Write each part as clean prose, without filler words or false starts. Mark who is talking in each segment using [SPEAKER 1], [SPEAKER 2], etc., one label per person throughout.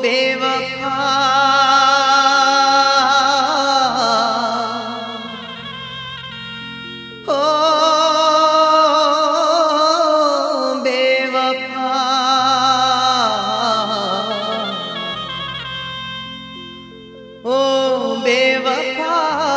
[SPEAKER 1] बेवफा ओ बेवफा ओ बेवफा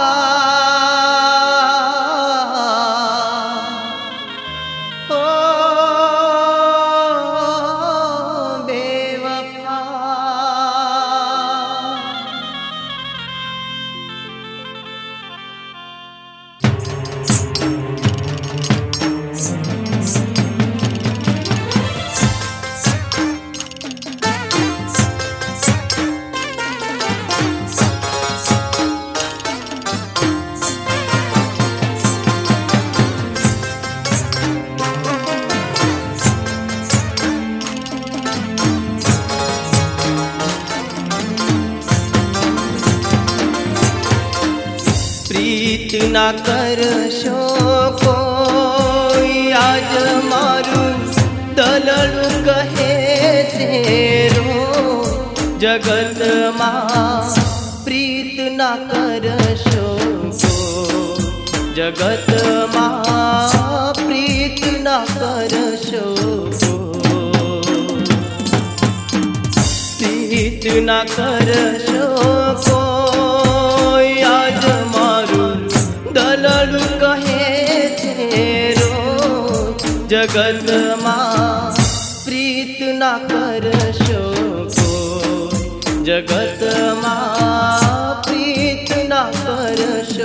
[SPEAKER 1] प्रीत ना करशो कोई आज मारू दलड़ू कहे तेरो जगत मां प्रीत ना करशो जगत मां प्रीत ना करशो प्रीत ना करशो कोई आज दलड़ू कहे तेरो जगत मां प्रीत ना करशो जगत मां प्रीत ना करशो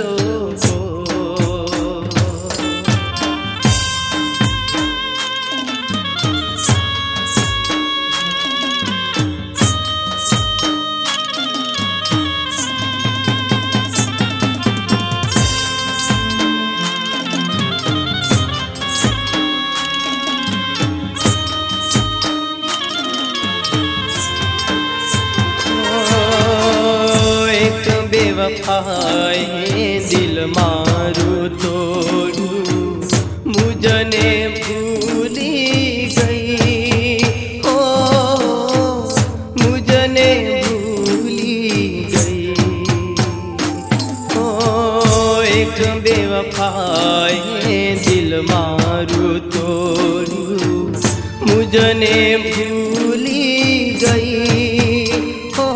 [SPEAKER 1] बेवफाए दिल मारू तोड़ू मुझने भूली गई हो मुझने भूली गई हो एक बेवफाए दिल मारू तोड़ू मुझने भूली गई हो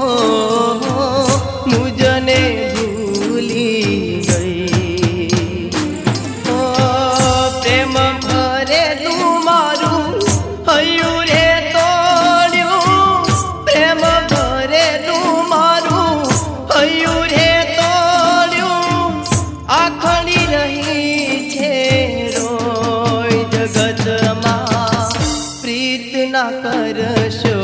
[SPEAKER 1] मुझने भूली गई ओ प्रेम भरे तू मारू हयू रे तोड़ू प्रेम भरे तू मारू हयू रे तोड़ू आखड़ी रही छे रोय जगत मां प्रीत ना करशो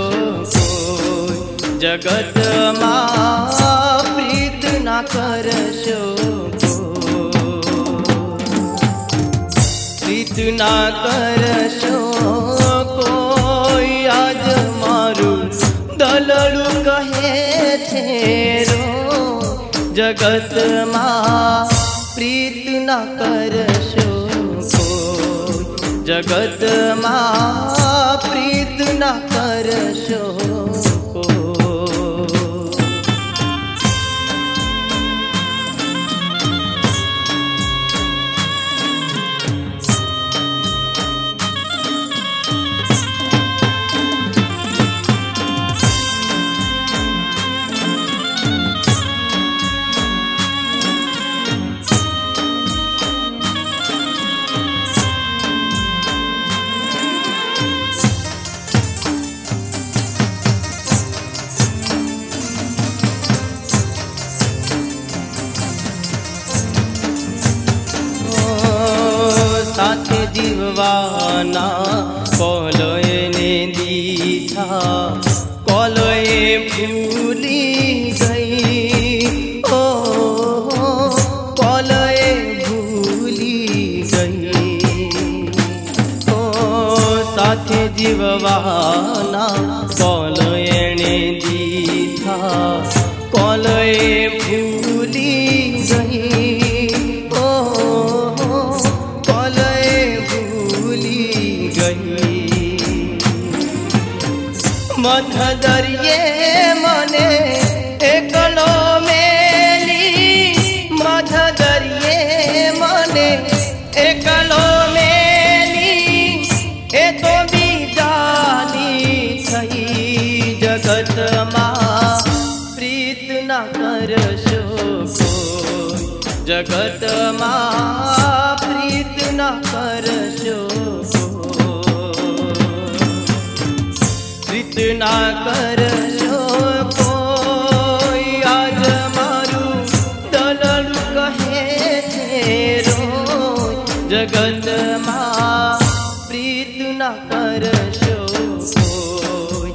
[SPEAKER 1] जगत मां प्रीत ना करशो प्रीत ना करशो कोई आज मारू दलड़ू कहे तेरो जगत मां प्रीत ना करशो जगत मां प्रीत ना करशो साथे जीववाना कोलोए ने दीथा कोलोए भूली गई ओ कोलोए भूली गई ओ साथे जीववाना कोलोए ने दीथा कोलोए भूली गई મધ દરિયે મને એકલો મેલી, મધ દરિયે મને એકલો મેલી, એ તો બીજાની થઈ જગતમાં પ્રીત ના કરશો કોઈ, જગતમાં પ્રીત ના કરશો પ્રીત ના કરશો કોઈ. આજ મારું દલડું કહે છે રોજ, જગતમાં પ્રીત ના કરશો કોઈ,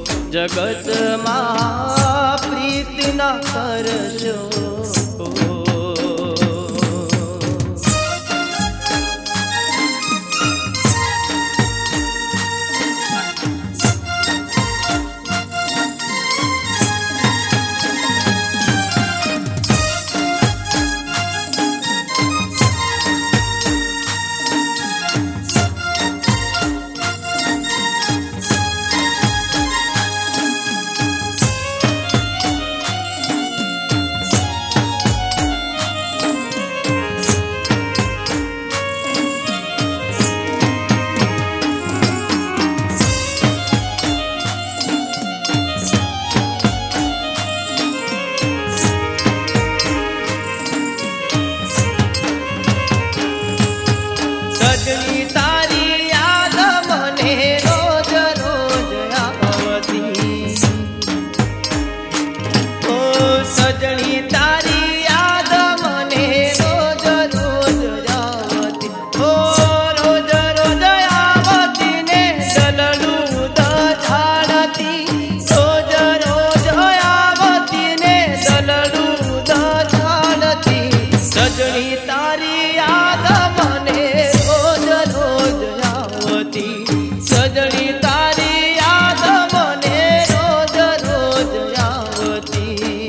[SPEAKER 1] જગતમાં પ્રીત ના કરશો. સજની તારી યાદ મને રોજ રોજ આવતી, ઓ સજની તારી યાદ મને રોજ રોજ આવતી, ઓ રોજ રોજ આવતી ને દલડું ઝાડતી, રોજ રોજ આવતી ને દલડું ઝાડતી. સજની તારી યાદ મને સજની તારી યાદ મને રોજ રોજ આવતી.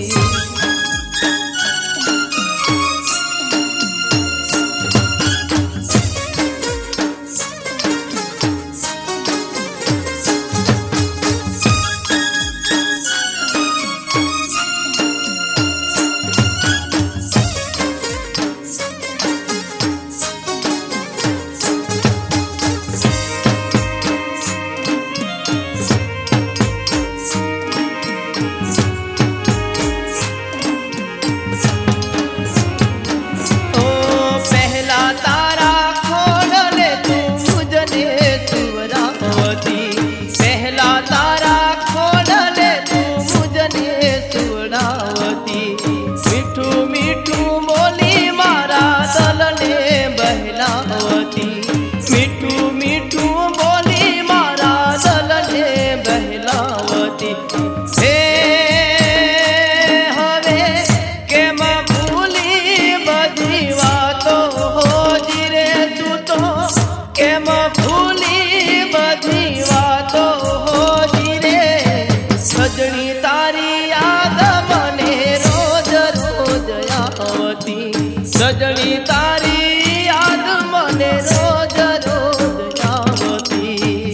[SPEAKER 1] મીઠું મીઠું બોલી મારા દલને બહેલાવતી, મીઠું મીઠું બોલી મારા દલને બહેલાવતી. હે હવે કેમ ભૂલી બધી વાતો હોજી રે તું તો, કેમ ભૂલી બધી વાતો હોજી રે. સજની તારી યાદ મને રોજ રોજ આવતી, સજની તારી યાદ મને રોજ રોજ આવતી.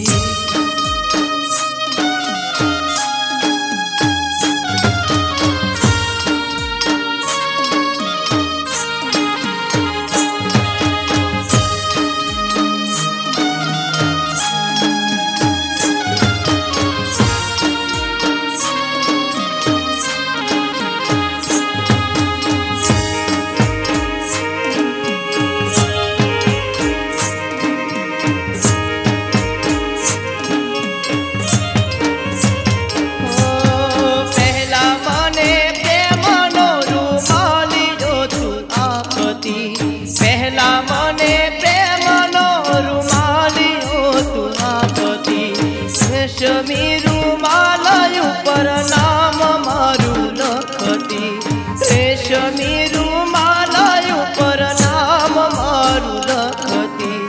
[SPEAKER 1] પહેલા મને પ્રેમનો રૂમાલિયો તું આપતી, રેશમી રૂમાલ ઉપર નામ મારું લખતી, રેશમી રૂમાલ ઉપર નામ મારું લખતી.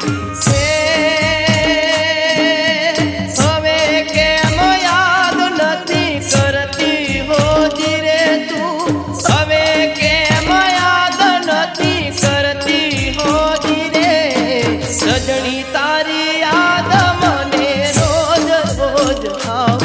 [SPEAKER 1] હવે કેમ યાદ નથી કરતી હોજી રે તું, હવે કેમ યાદ નથી કરતી હોજી રે. સજની તારી યાદ મને રોજ રોજ આવ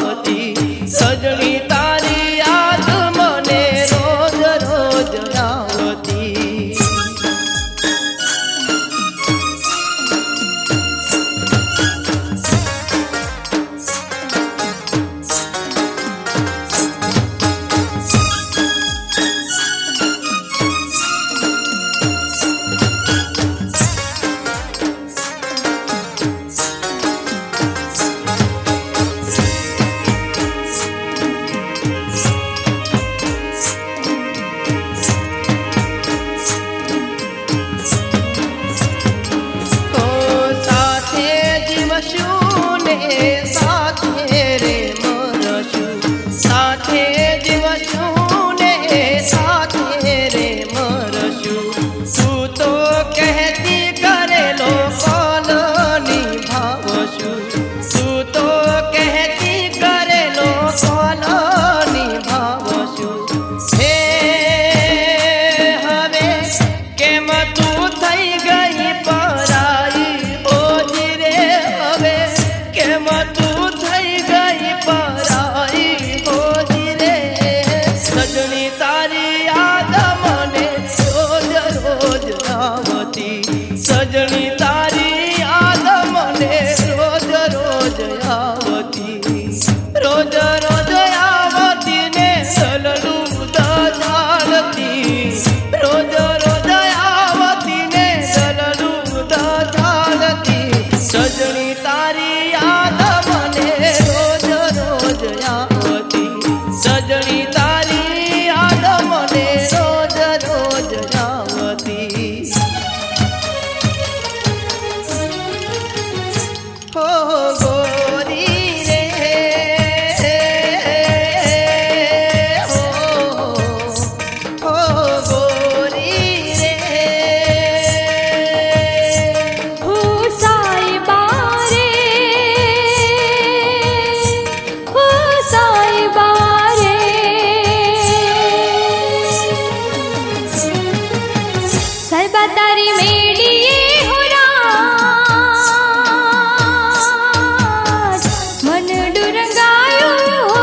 [SPEAKER 2] डुरंगायो हो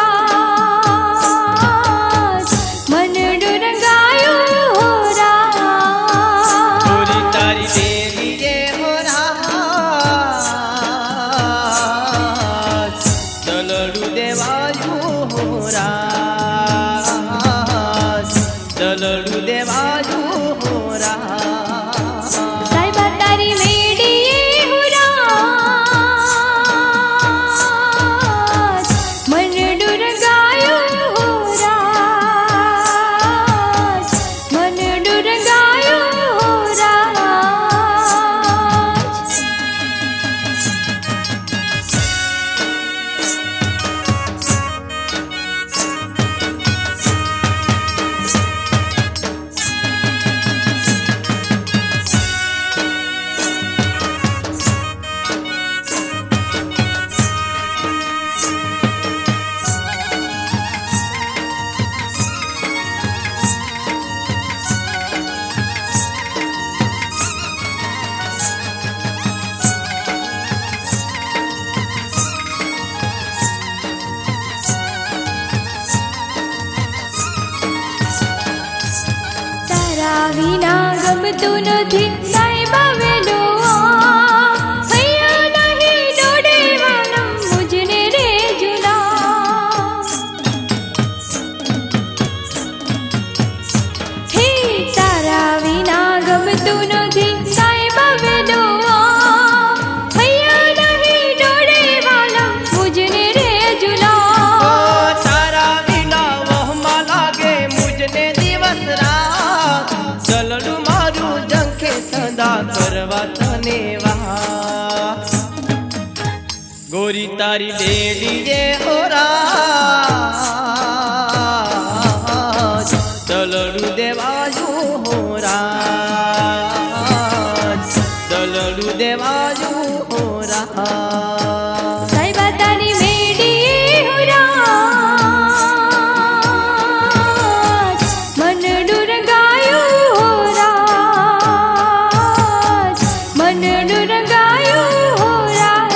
[SPEAKER 2] राज, मन डुरंगायो हो राज।
[SPEAKER 1] गोरी तारी देवी ये हो राज, दलड़ू देवायु हो राज, दलड़ू देवायु हो राज।
[SPEAKER 2] साहिबा तारी मेडिये हो राज, मन डुरंगायो हो राज, मन डुरंगायो हो राज। તારા વિના ગમતું નથી સાહેબા વેલો હૈયા નહીં ડોડે વાલમ મુજને રે જુના। હે તારા વિના ગમતું નથી સાહેબા વેલો હૈયા નહીં ડોડે વાલમ મુજને રે જુના।
[SPEAKER 1] તારા વિના વહમાં લાગે મુજને દિવસ રાત, દલડું મારું ઝંખે સદા કરવા તને વાત। ગોરી તારી દેડી જે હો રાજ, દલડું દેવાયું હો રાજ, દલડું દેવાયું હો રાજ।
[SPEAKER 2] સાહિબા તારી મેડીએ હો રાજ, મન ડુરંગાયો હો રાજ, મન ડુરંગાયો હો રાજ।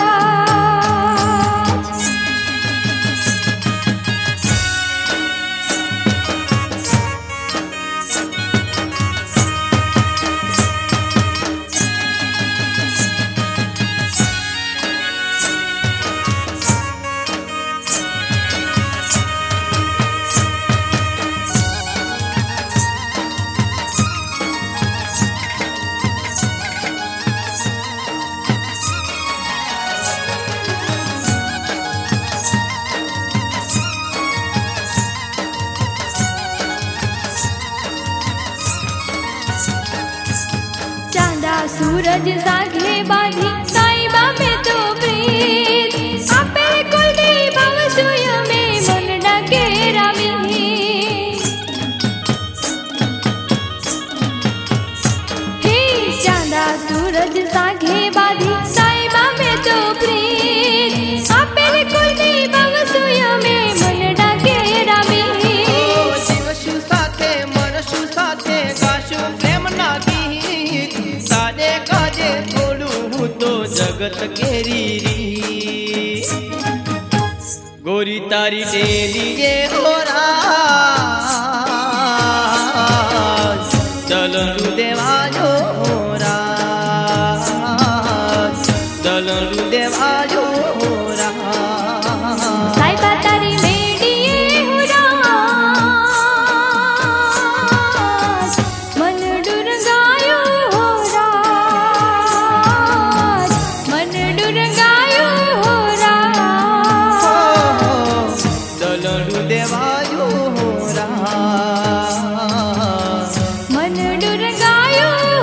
[SPEAKER 2] ચાંદા સૂરજ સાઘે બાંધી સાઈબા મેં તો પ્રીત આપે કુલની ભવસુય મેં મન ડાકે રામી। હે ચાંદા સૂરજ સાઘે બાંધી સાઈબા મેં તો પ્રીત આપે કુલની ભવસુય મેં મન ડાકે રામી।
[SPEAKER 1] જીવશું સાથે મરશું સાથે ગાશું પ્રેમના ગીત, સાદે કાજે થોડું તો જગત કેરી રી। ગોરી તારી ડેલી જે હો રાજ, દલડું દેવાજો હો રાજ, દલડું દેવાજો હો રાજ।
[SPEAKER 2] સાહિબા તારી મેડીએ હો રાજ, મન ડુરંગાયો હો રાજ, મન ડુરંગાયો હો રાજ।
[SPEAKER 1] દલડું દેવાયું હો રાજ,
[SPEAKER 2] મન ડુરંગાયો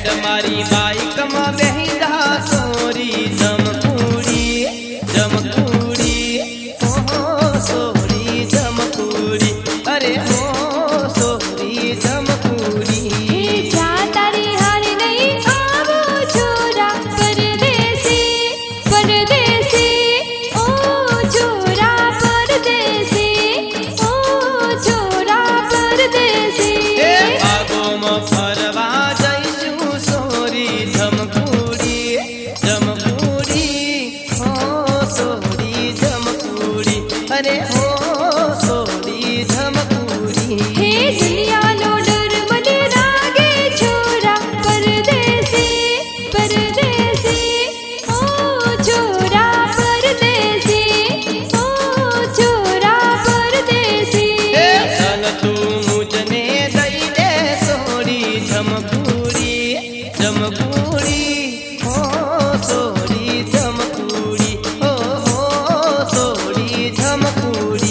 [SPEAKER 1] हेड मारी बाइक में बेही जा सोरी जमकुड़ी जमकुड़ी ओ सोरी जमकुड़ी अरे ओ सोरी जमकुड़ी
[SPEAKER 2] जा तारी हार नहीं आवो छोरा परदेसी परदेसी ओ छोरा परदेसी ओ छोरा परदेसी
[SPEAKER 1] आगो में फरवा जैसू सोरी जमकुड़ी जमकुड़ी हो सोरी जमकुड़ी अरे हो सोरी जमकुड़ी
[SPEAKER 2] हे दुनिया नो डर मने रागे छोरा परदेसी परदेसी ओ छोरा परदेसी ओ छोरा परदेसी
[SPEAKER 1] सन तू मुझने दई दे सोरी जमकुड़ी जमकुड़ी हो सोरी जमकुड़ी हो सोरी जमकुड़ी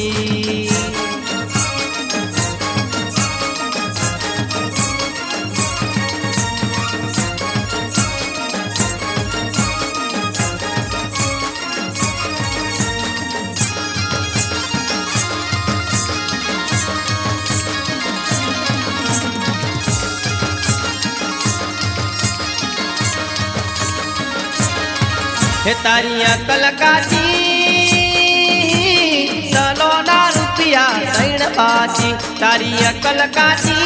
[SPEAKER 1] हे तारी अकल काची चलो ना रुपया तैण पाची तारी अकल काची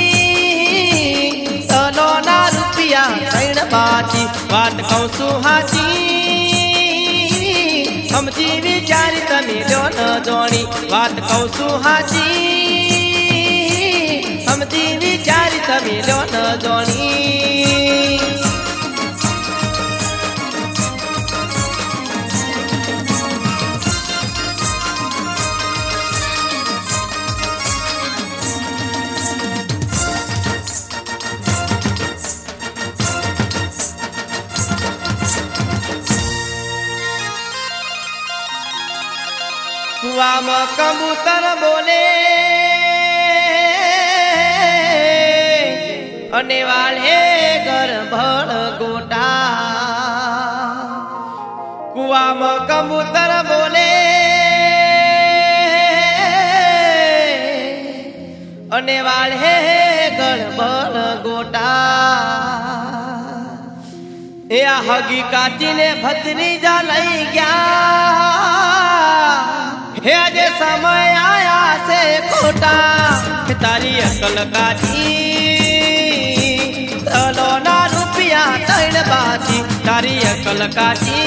[SPEAKER 1] चलो ना रुपया तैण पाची बात कहूँ सुहाची समझी विचारी तमे लो न जोणी बात कहूँ सुहाची समझी विचारी तमे लो न जोणी कुआ में कबूतर बोले अने वाले घर भर गोटा कुआ में कबूतर बोले अने वाले घर भर गोटा या हगी काटी ने भतरी जा लई गया हे जे समय आया से खोटा तारी अकल काची चलो ना रुपया तैण बाची तारी अकल काची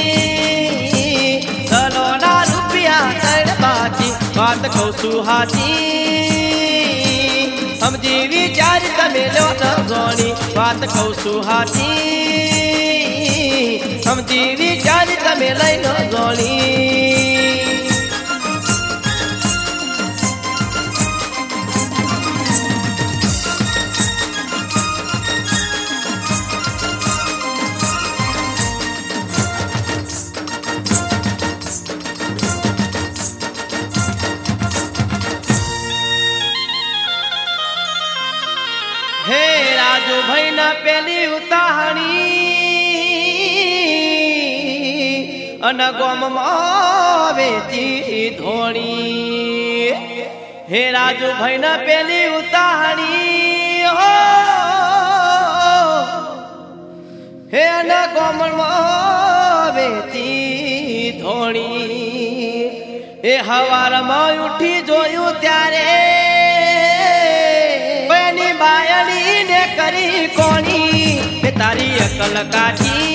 [SPEAKER 1] चलो ना रुपया तैण बाची बात कहूँ सुहाची हम जी विचार तमे लो न जोणी बात कहूँ सुहाची हम जी विचार तमे लई न जोणी हे राजू भाई ना पेली उताहणी अन गोम वेची धोणी हे राजू भाई ना पेली उताहणी हो हे अन गोम वेची धोणी हे हवार में उठी जोयू त्यारे बायणी ने करी कोणी तारी अकल काठी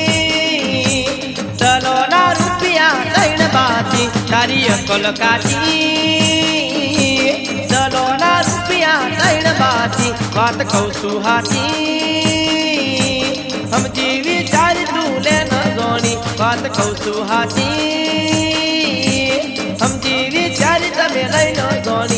[SPEAKER 1] चलो ना रुपया तैण बाची तारी अकल काठी चलो ना रुपया तैण बाची बात कहूँ सुहाची हम जी विचार तू ले न जोणी बात कहूँ सुहाची हम जी विचार तमे लई न जोणी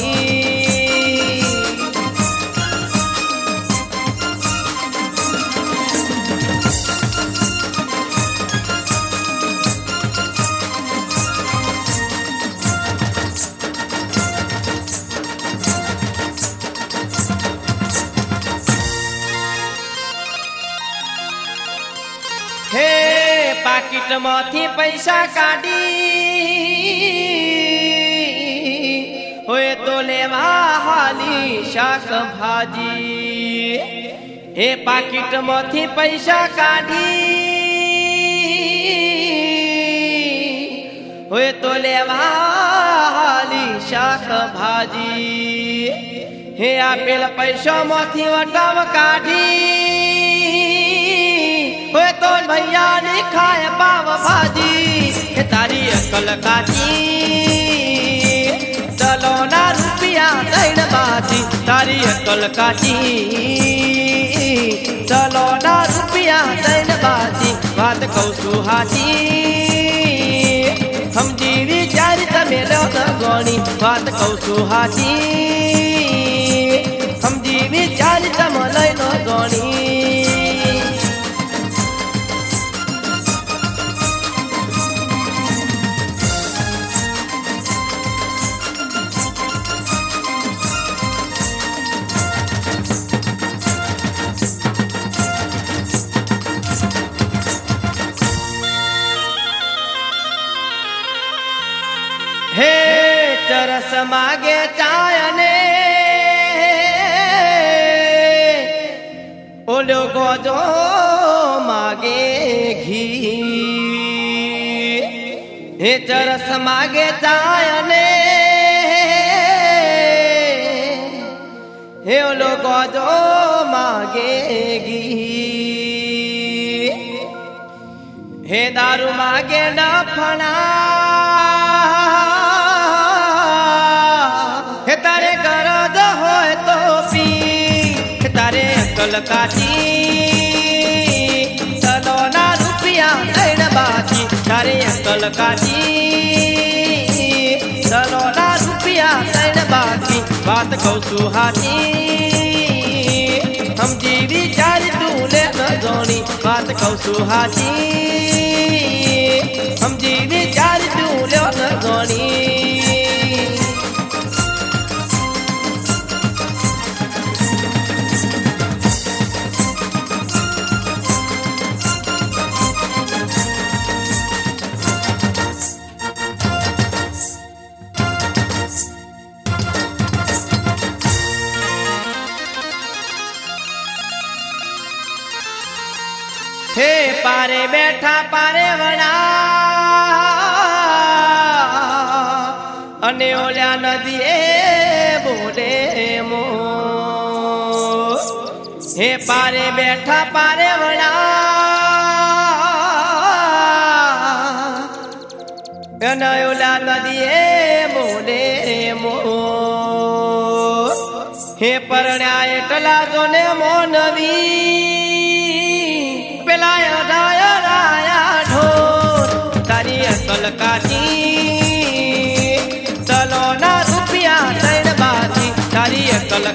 [SPEAKER 1] પાકીટ માંથી પૈસા કાઢી હોય તો લેવા હાલી શાકભાજી હે પાકીટ માંથી પૈસા કાઢી હોય તો લેવા હાલી શાકભાજી હે આપેલ પૈસા માંથી વટાવ કાઢી હોય તો ભૈયા ની ખાય પાવ ભાજી હે તારી અકલ કાચી ચલો ના રૂપિયા દઈને બાજી તારી અકલ કાચી ચલો ના રૂપિયા દઈને બાજી વાત કહું છું હાચી સમજી વિચારી તમે લો ગોણી વાત કહું છું હાચી સમજી વિચારી તમે લઈ લો ગોણી હે ચરસ માગે ચાય ને ઓલો ગોજો માગે ઘી હે ચરસ માગે ચાય ને હે ઓલો ગોજો માગે ઘી હે દારૂ માગે ડફણા તારે ગરજ હોય તો પી તારે અકલ કાચી ચલો ના રૂપિયા દઈને બાજી તારે અકલ કાચી ચલો ના રૂપિયા દઈને બાજી વાત કહું છું હાચી સમજી વિચારી તું લે જોણી વાત કહું છું હાચી સમજી વિચારી તું લ્યો ન જોણી હે પારે બેઠા પારે વણા અને ઓલ્યા નદીએ બોલે મો હે પારે બેઠા પારે વણા અને ઓલ્યા નદીએ બોલે મો હે પરણ્યા એટલા જોને મોનવી તારી અકલ કાચી ચલો ના રૂપિયા દઈને બાજી તારી અકલ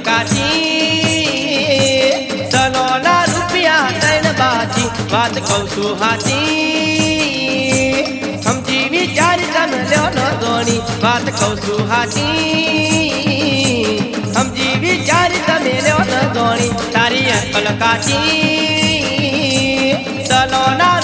[SPEAKER 1] કાચી ચલો ના રૂપિયા દઈને બાજી વાત કહું છું હાચી સમજી વિચારી તમે લ્યો ન ગોણી વાત કહું છું હાચી સમજી વિચારી તમે લ્યો ન ગોણી તારી અકલ કાચી ચલો ના